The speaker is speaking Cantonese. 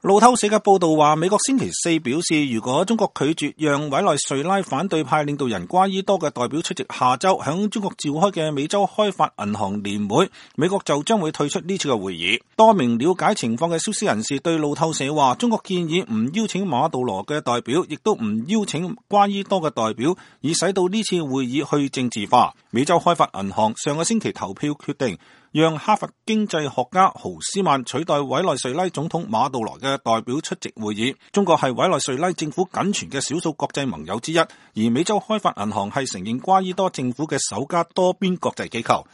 路透社嘅報道話，美國星期四表示，如果中國拒絕讓委內瑞拉反對派領導人瓜伊多嘅代表出席下周響中國召開嘅美洲開發銀行年會，美國就將會退出呢次嘅會議。多名了解情況嘅消息人士對路透社話，中國建議唔邀請馬杜羅嘅代表，亦都唔邀請瓜伊多嘅代表，以使到呢次會議去政治化。美洲開發銀行上個星期投票決定，讓哈佛經濟學家豪斯曼取代委內瑞拉總統馬杜羅嘅代表出席會議。中國係委內瑞拉政府僅存嘅少數國際盟友之一，而美洲開發銀行係承認瓜伊多政府嘅首家多邊國際機構。